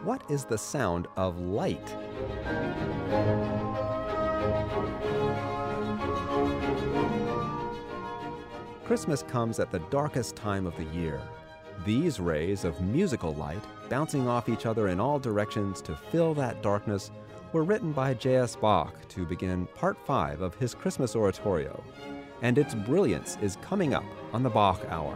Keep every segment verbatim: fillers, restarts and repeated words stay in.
What is the sound of light? Christmas comes at the darkest time of the year. These rays of musical light, bouncing off each other in all directions to fill that darkness, were written by J S Bach to begin part five of his Christmas oratorio. And its brilliance is coming up on the Bach Hour.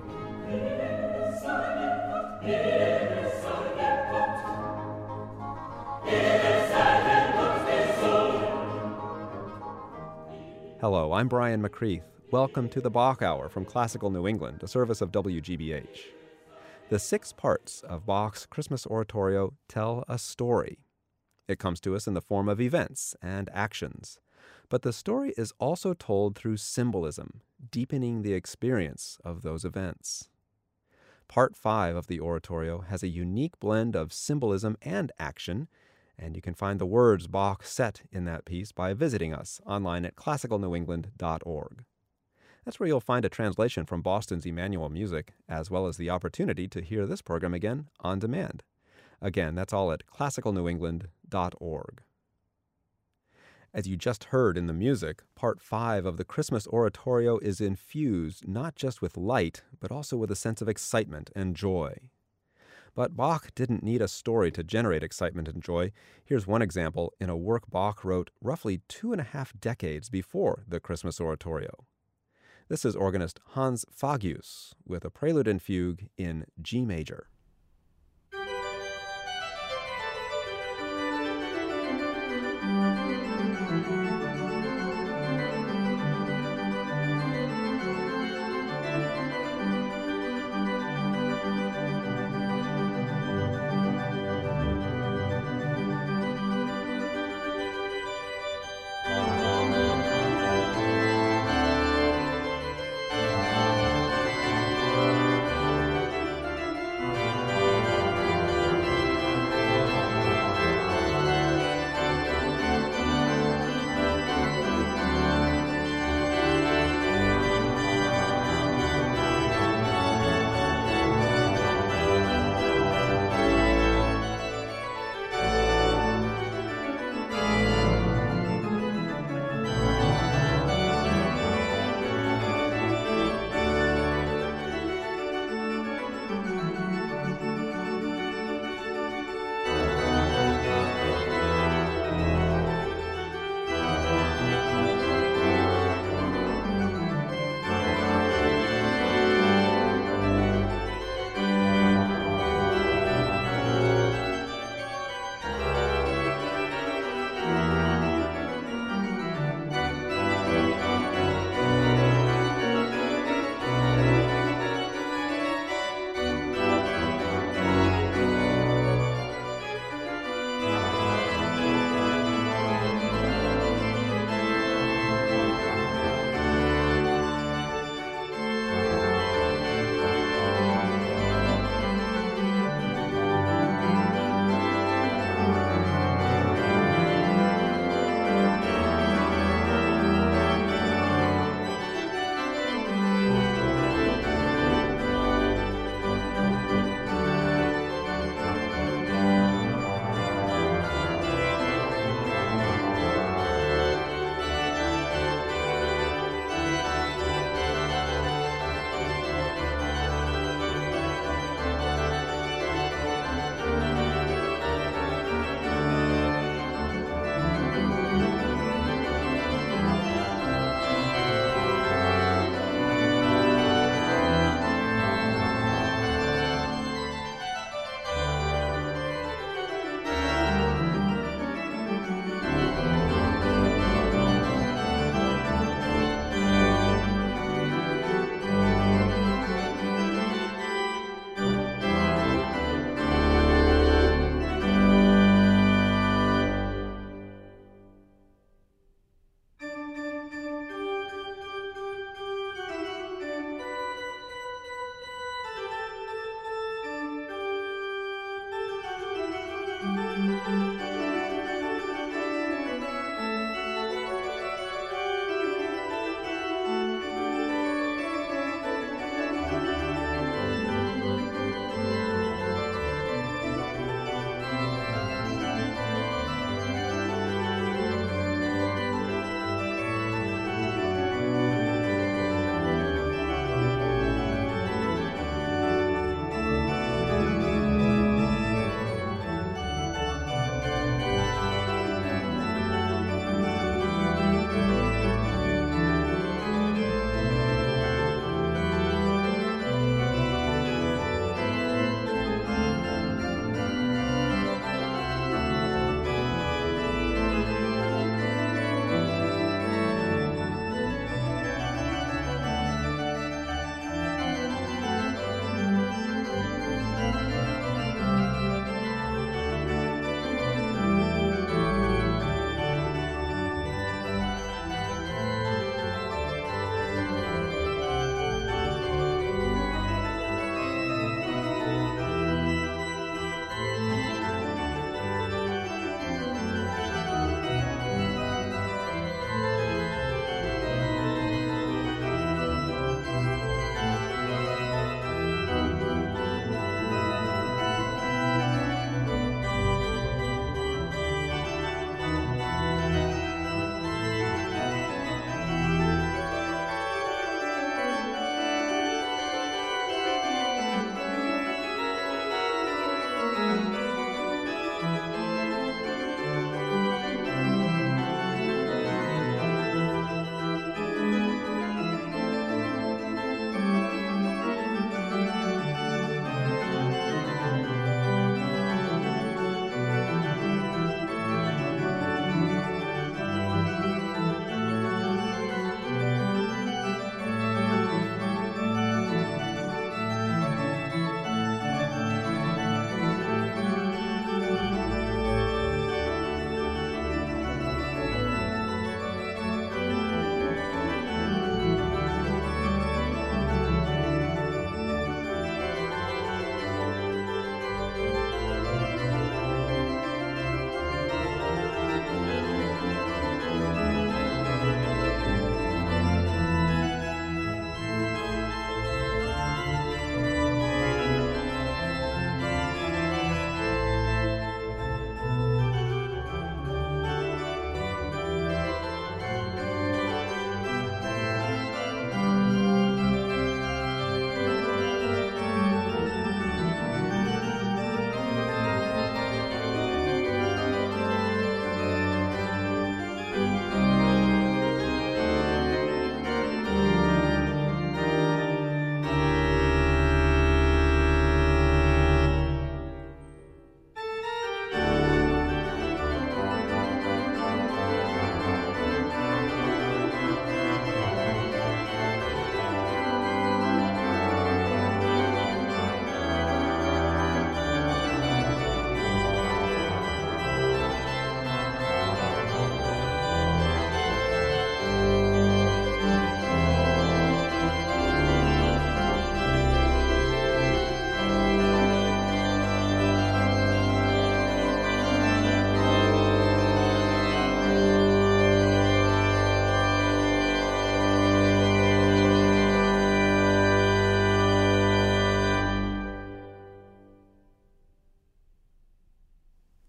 Hello, I'm Brian McCreath. Welcome to the Bach Hour from Classical New England, a service of W G B H. The six parts of Bach's Christmas oratorio tell a story. It comes to us in the form of events and actions. But the story is also told through symbolism, deepening the experience of those events. Part five of the oratorio has a unique blend of symbolism and action, and you can find the words Bach set in that piece by visiting us online at classical new england dot org. That's where you'll find a translation from Boston's Emmanuel Music, as well as the opportunity to hear this program again on demand. Again, that's all at classical new england dot org. As you just heard in the music, part five of the Christmas oratorio is infused not just with light, but also with a sense of excitement and joy. But Bach didn't need a story to generate excitement and joy. Here's one example in a work Bach wrote roughly two and a half decades before the Christmas oratorio. This is organist Hans Fagius with a prelude and fugue in G major.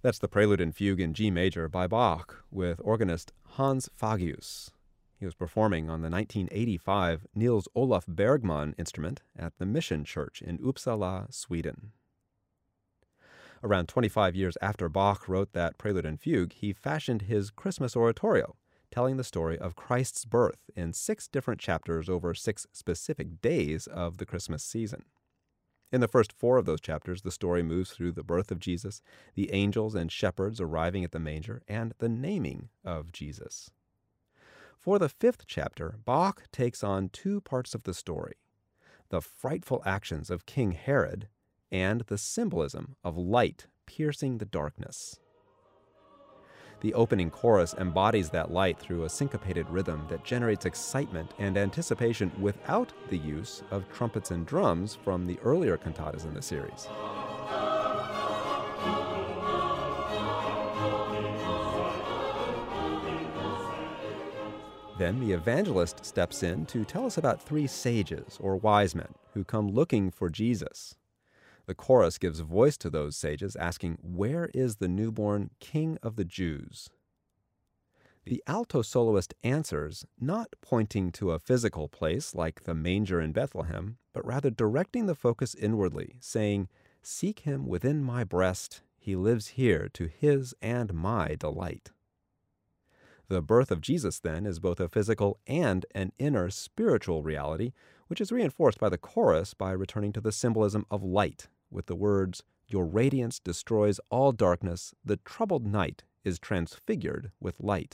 That's the Prelude and Fugue in G major by Bach with organist Hans Fagius. He was performing on the nineteen eighty-five Niels Olaf Bergman instrument at the Mission Church in Uppsala, Sweden. Around twenty-five years after Bach wrote that Prelude and Fugue, he fashioned his Christmas oratorio, telling the story of Christ's birth in six different chapters over six specific days of the Christmas season. In the first four of those chapters, the story moves through the birth of Jesus, the angels and shepherds arriving at the manger, and the naming of Jesus. For the fifth chapter, Bach takes on two parts of the story: the frightful actions of King Herod and the symbolism of light piercing the darkness. The opening chorus embodies that light through a syncopated rhythm that generates excitement and anticipation without the use of trumpets and drums from the earlier cantatas in the series. Then the evangelist steps in to tell us about three sages, or wise men, who come looking for Jesus. The chorus gives voice to those sages, asking, "Where is the newborn King of the Jews?" The alto soloist answers, not pointing to a physical place like the manger in Bethlehem, but rather directing the focus inwardly, saying, "Seek him within my breast, he lives here to his and my delight." The birth of Jesus, then, is both a physical and an inner spiritual reality, which is reinforced by the chorus by returning to the symbolism of light, with the words, "Your radiance destroys all darkness, the troubled night is transfigured with light."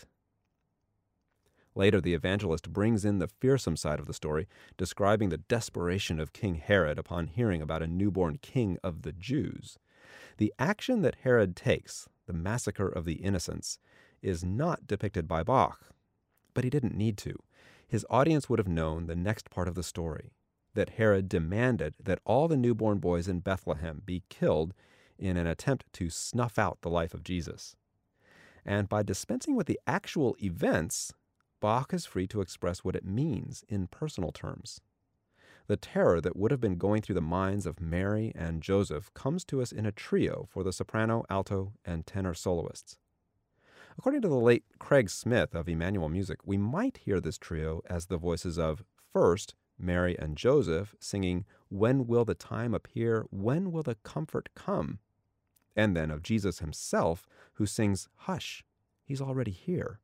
Later, the evangelist brings in the fearsome side of the story, describing the desperation of King Herod upon hearing about a newborn king of the Jews. The action that Herod takes, the massacre of the innocents, is not depicted by Bach, but he didn't need to. His audience would have known the next part of the story, that Herod demanded that all the newborn boys in Bethlehem be killed in an attempt to snuff out the life of Jesus. And by dispensing with the actual events, Bach is free to express what it means in personal terms. The terror that would have been going through the minds of Mary and Joseph comes to us in a trio for the soprano, alto, and tenor soloists. According to the late Craig Smith of Emmanuel Music, we might hear this trio as the voices of, first, Mary and Joseph singing, "When will the time appear? When will the comfort come?" And then of Jesus himself, who sings, "Hush, he's already here."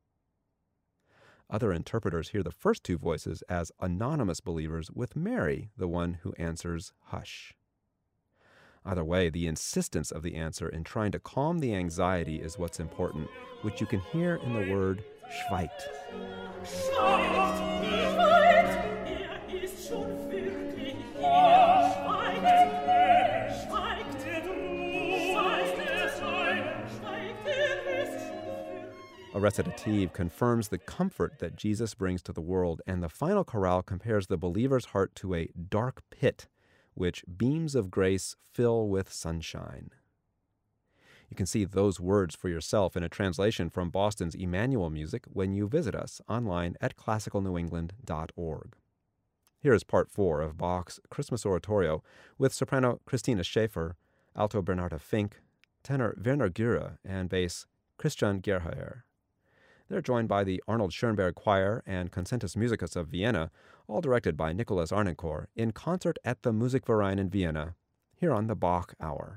Other interpreters hear the first two voices as anonymous believers, with Mary, the one who answers, "Hush." Either way, the insistence of the answer in trying to calm the anxiety is what's important, which you can hear in the word schweigt. Schweigt, schweigt, er ist schon wirklich hier. Schweigt, schweigt, schweigt, er ist schon wirklich. A recitative confirms the comfort that Jesus brings to the world, and the final chorale compares the believer's heart to a dark pit, which beams of grace fill with sunshine. You can see those words for yourself in a translation from Boston's Emmanuel Music when you visit us online at classical new england dot org. Here is part four of Bach's Christmas Oratorio with soprano Christina Schäfer, alto Bernarda Fink, tenor Werner Göre, and bass Christian Gerhaer. They're joined by the Arnold Schoenberg Choir and Concentus Musicus of Vienna, all directed by Nicholas Arnoncourt, in concert at the Musikverein in Vienna, here on the Bach Hour.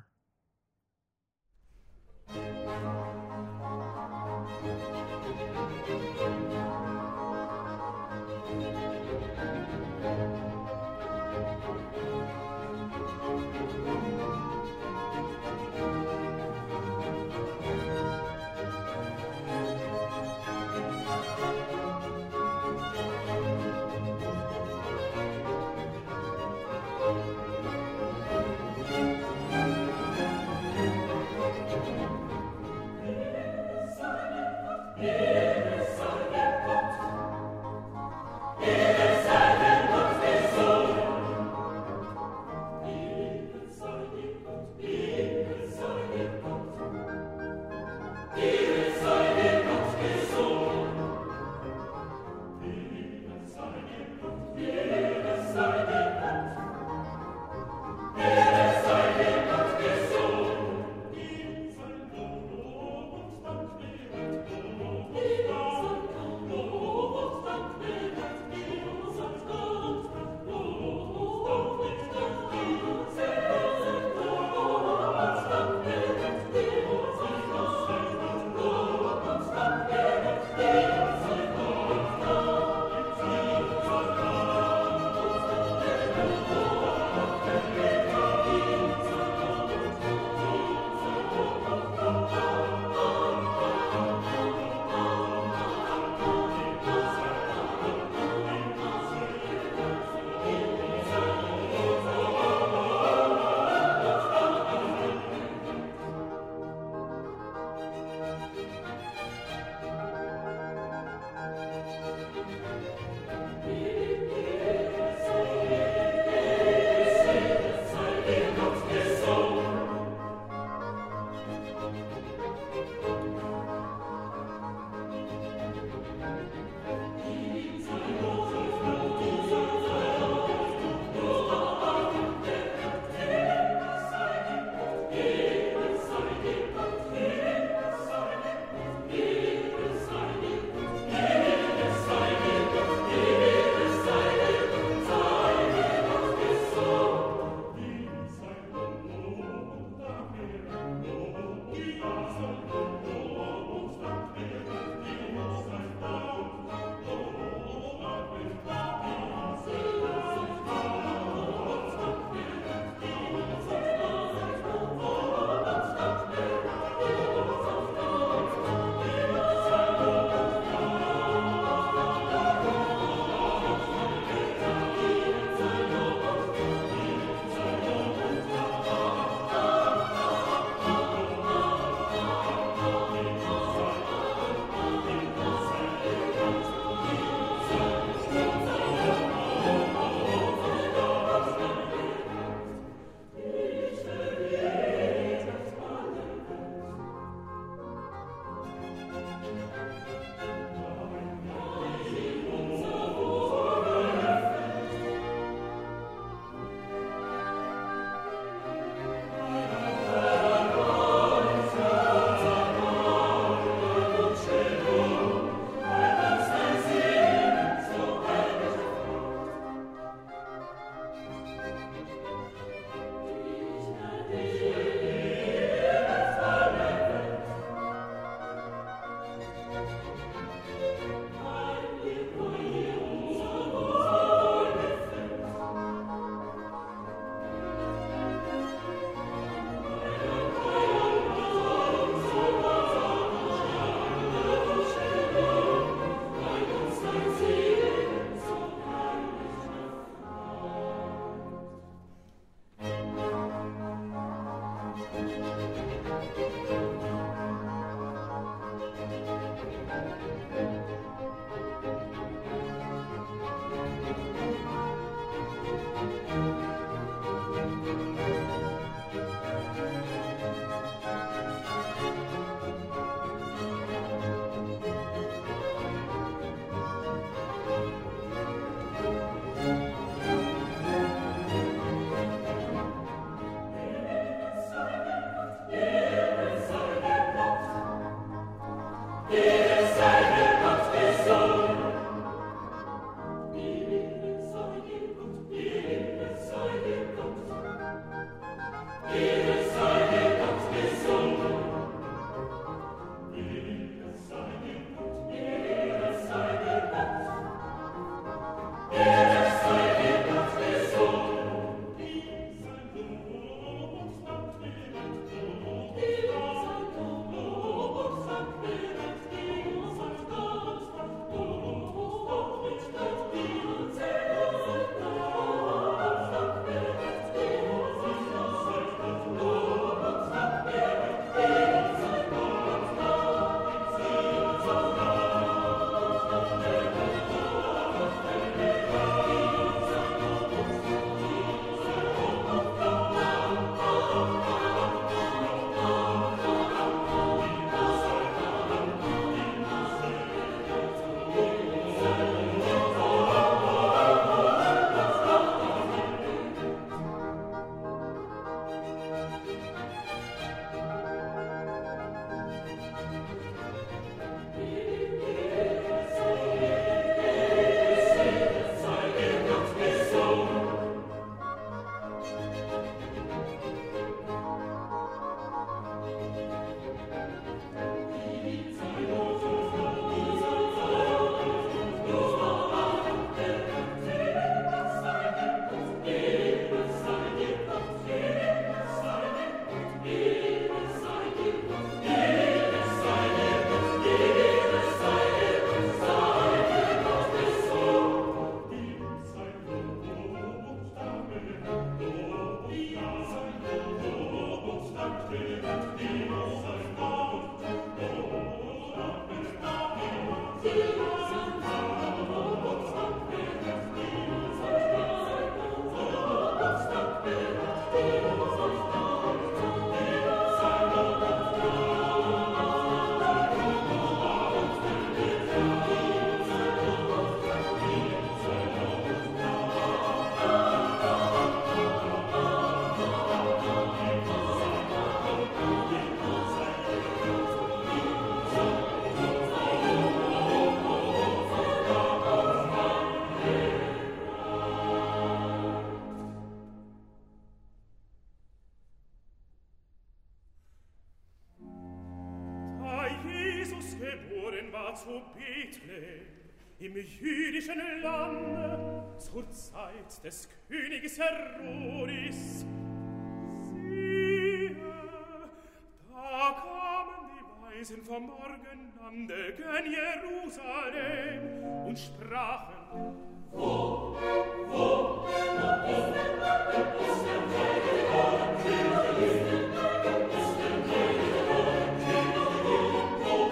ja zu Bethlehem, im jüdischen Lande, zur Zeit des Königs Herodes. Siehe, da kamen die Weisen vom Morgenlande gen Jerusalem und sprachen: Wo, wo, wo ist denn, wo ist denn der geborene König? Wo ist denn der geborene König? Wo,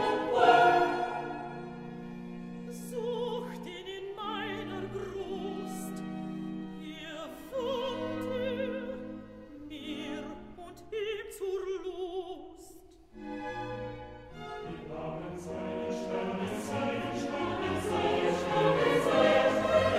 wo? Sucht ihn in meiner Brust, ihr fundt ihr mir und ihm zur Lust. Die Namen seine Sterne, seine Sterne, seine Sterne, seine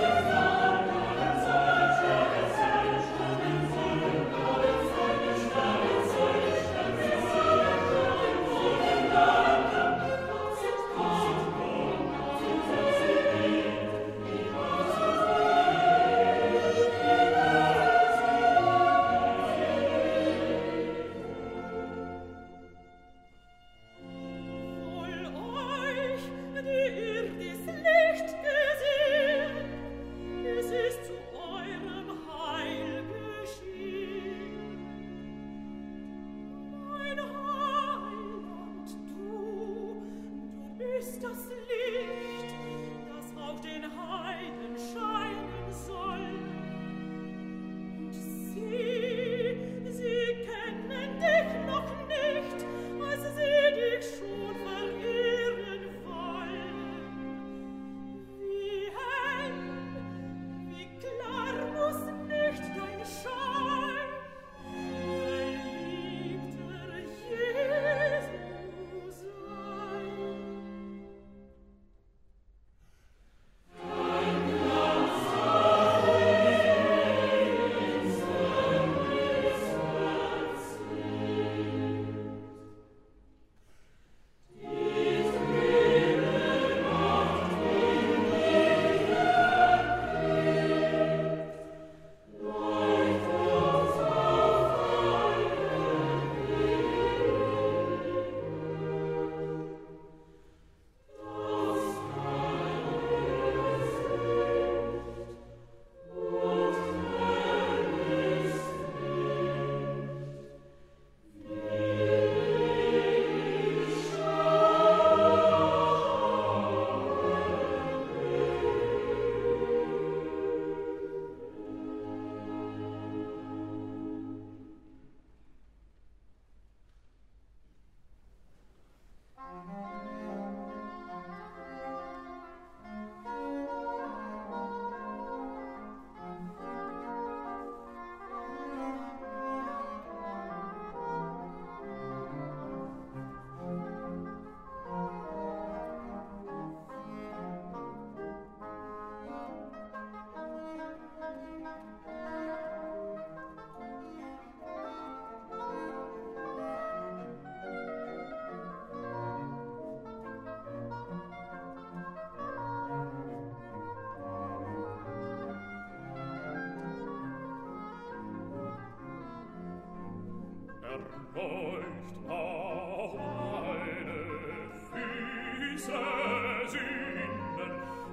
Leucht auch meine Füße Sünden,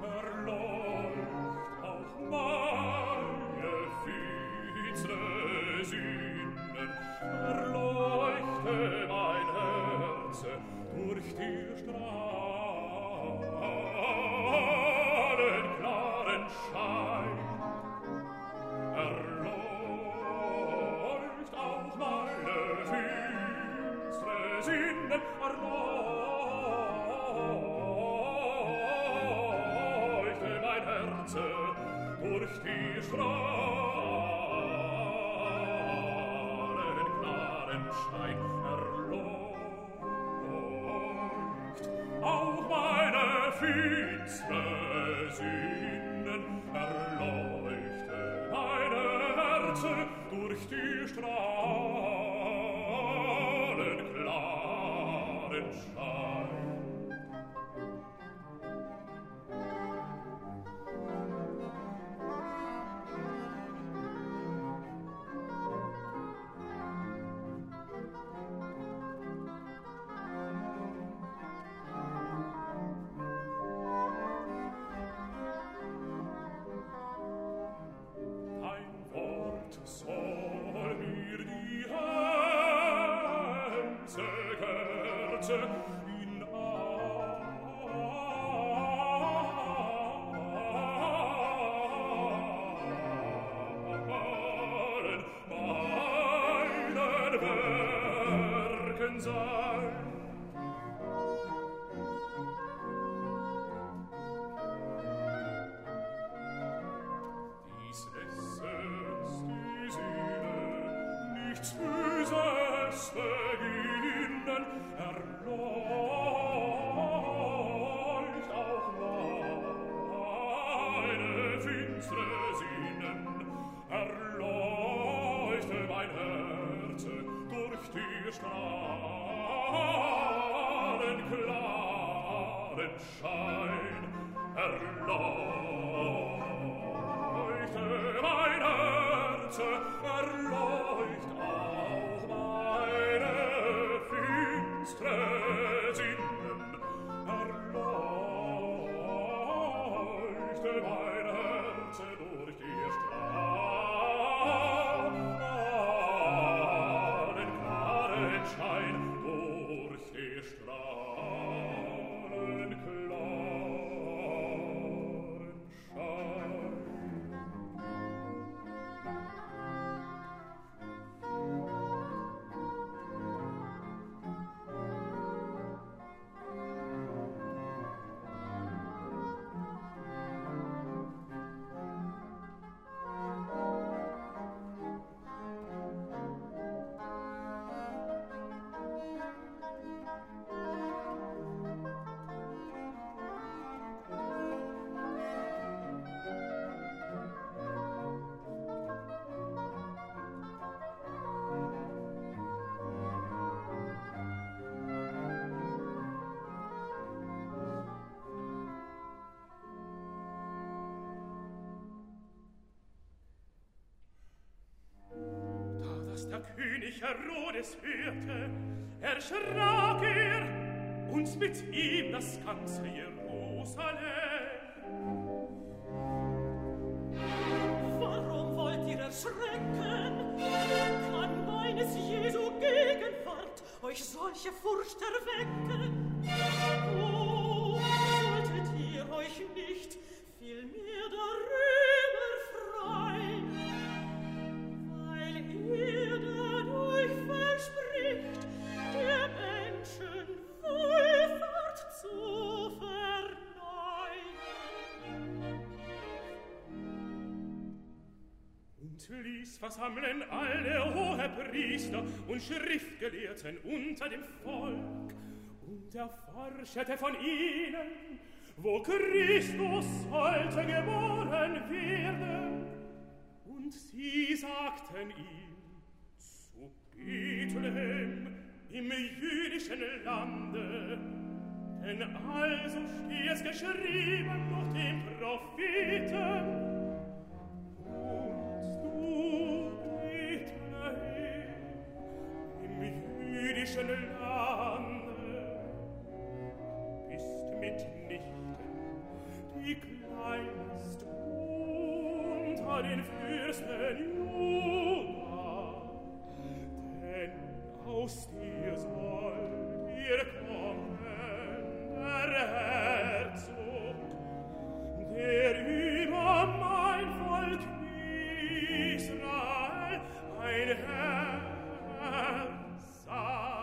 erleucht auch meine Füße Sünden, erleuchte mein Herz durch die Strahlen klaren Schein. Erleucht auch meine finstre Sünden, erleuchte mein Herz durch die Strahlen klaren Schein. Erleucht auch meine finstre Sünden, erleuchte meine Herz durch die Strahlen klaren Schein. Herzen in allen meinen Werken sein. Dies lässt die Seele nichts Böses beginnen, erleucht auch meine finstre Sinnen, erleuchte mein Herz durch die Strahlen klaren Schein, erleuchte mein Herz, erleucht auch meine finstre Sinnen, erleuchte mein Herz durch die Strahlen klaren Schein, durch die Strahlen klaren Schein. Der König Herodes hörte, erschrak er, und mit ihm das ganze Jerusalem. Warum wollt ihr erschrecken? Kann meines Jesu Gegenwart euch solche Furcht erwecken? Oh, solltet ihr euch nicht vielmehr darüber freuen, weil ihr dadurch verspricht, der Menschen Wohlfahrt zu verneuen. Und ließ versammeln alle Hohepriester und Schriftgelehrten unter dem Volk und erforschete von ihnen, wo Christus sollte geboren werden. Und sie sagten ihm, zu Bethlehem im jüdischen Lande, denn also steht's geschrieben durch den Propheten. Und du, Bethlehem, im jüdischen Lande, bist mitnichten die kleinste unter den Fürsten Juda, denn aus dir soll dir kommen der Herzog, der über mein Volk Israel ein Herr sei.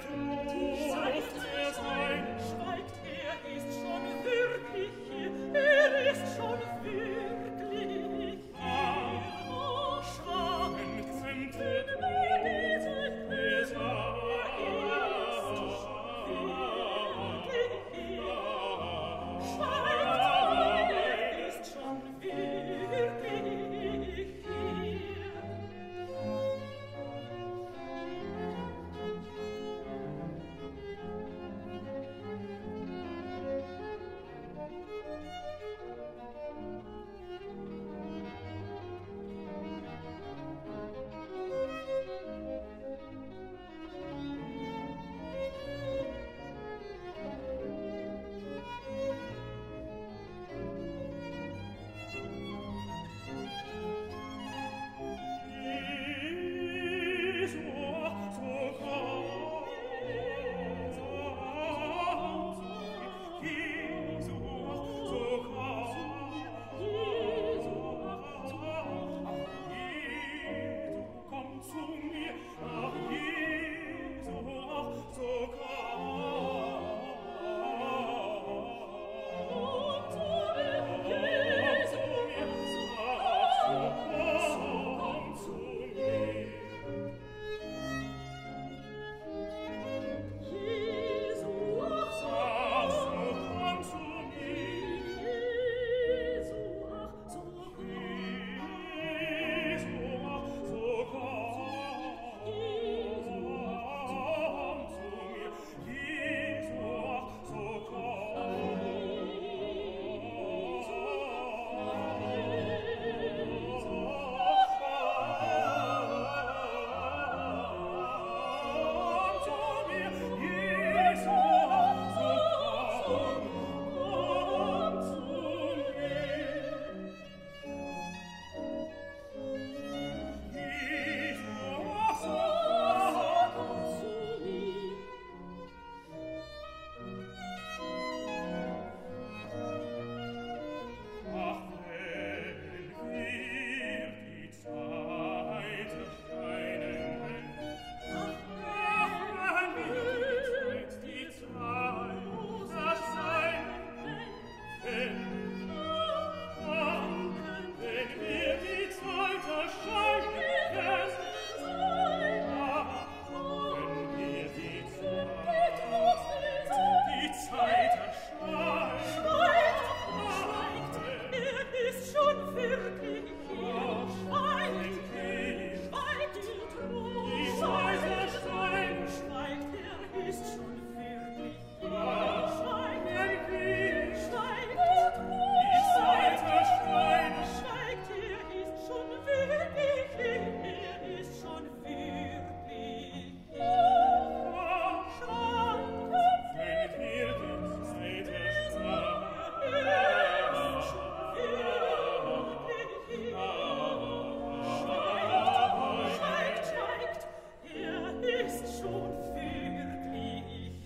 Schon wirklich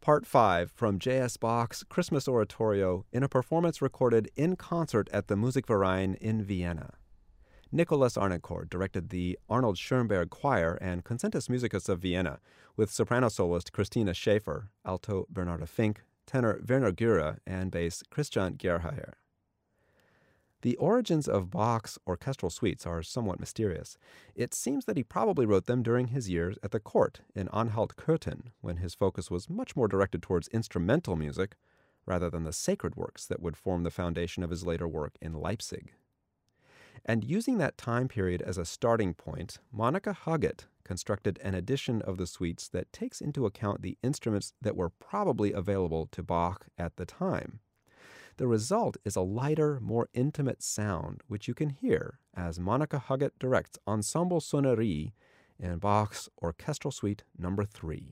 Part five from J S. Bach's Christmas Oratorio in a performance recorded in concert at the Musikverein in Vienna. Nicholas Arnoncourt directed the Arnold Schoenberg Choir and Concertus Musicus of Vienna, with soprano soloist Christina Schäfer, alto Bernarda Fink, tenor Werner Göre, and bass Christian Gerhaher. The origins of Bach's orchestral suites are somewhat mysterious. It seems that he probably wrote them during his years at the court in Anhalt-Köthen, when his focus was much more directed towards instrumental music rather than the sacred works that would form the foundation of his later work in Leipzig. And using that time period as a starting point, Monika Huggett constructed an edition of the suites that takes into account the instruments that were probably available to Bach at the time. The result is a lighter, more intimate sound, which you can hear as Monika Huggett directs Ensemble Sonnerie in Bach's Orchestral Suite number three.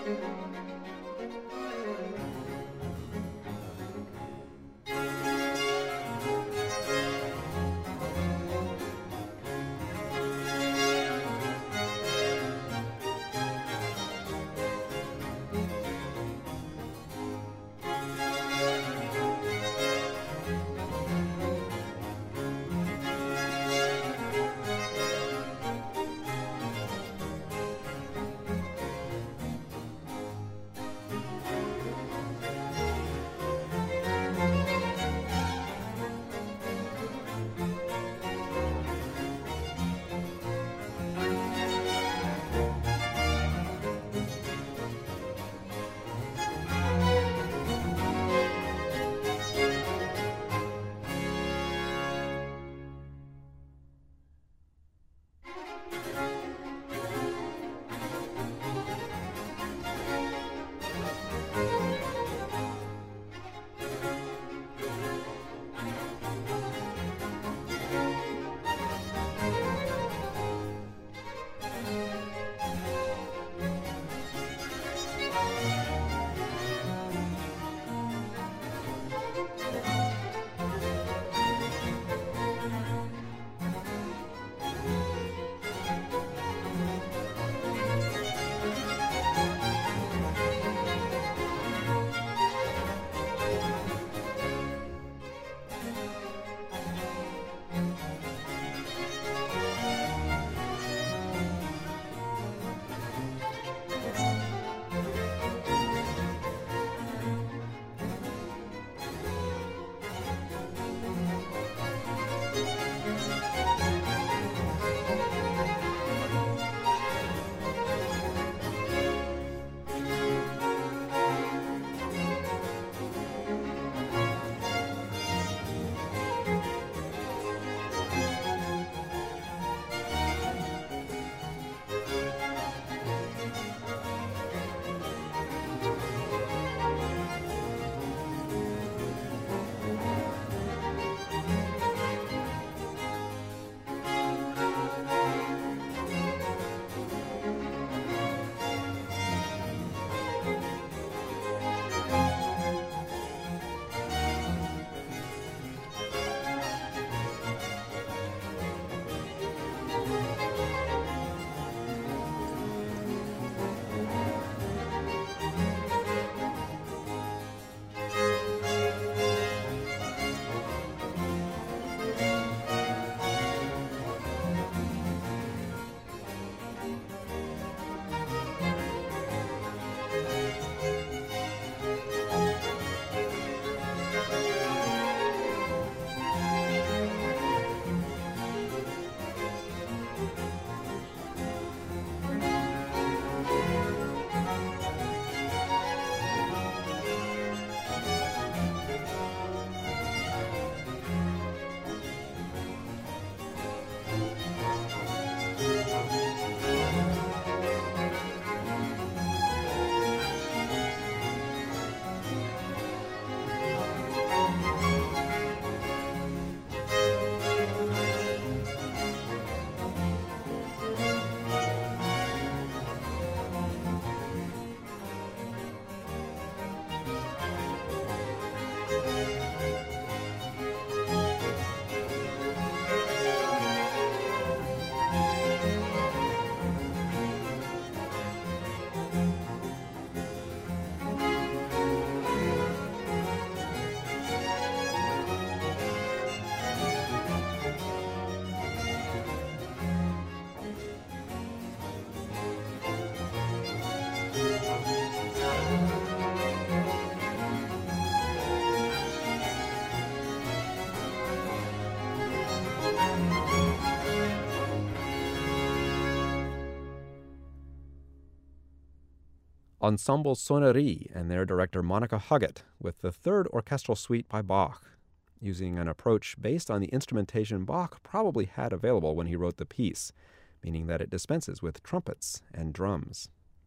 Ensemble Sonnerie and their director Monica Huggett with the third orchestral suite by Bach, using an approach based on the instrumentation Bach probably had available when he wrote the piece, meaning that it dispenses with trumpets and drums.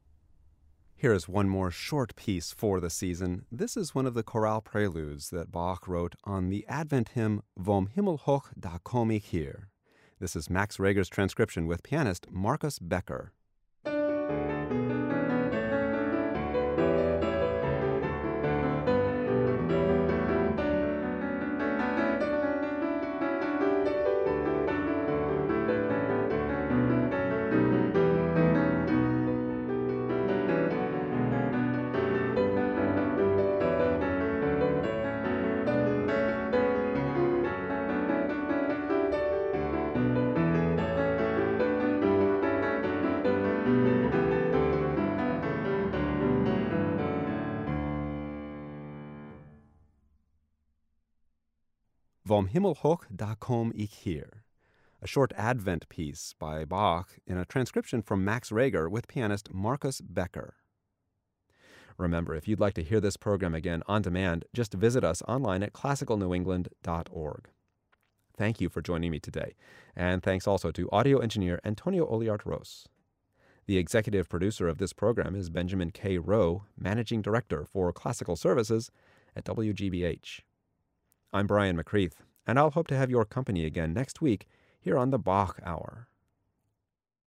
Here is one more short piece for the season. This is one of the chorale preludes that Bach wrote on the Advent hymn Vom Himmel hoch da komm ich hier. This is Max Reger's transcription with pianist Markus Becker. Vom Himmel hoch, da komm ich hier, a short Advent piece by Bach in a transcription from Max Reger with pianist Markus Becker. Remember, if you'd like to hear this program again on demand, just visit us online at classical new england dot org. Thank you for joining me today, and thanks also to audio engineer Antonio Oliart-Ros. The executive producer of this program is Benjamin K. Rowe, managing director for classical services at W G B H. I'm Brian McCreath, and I'll hope to have your company again next week here on the Bach Hour.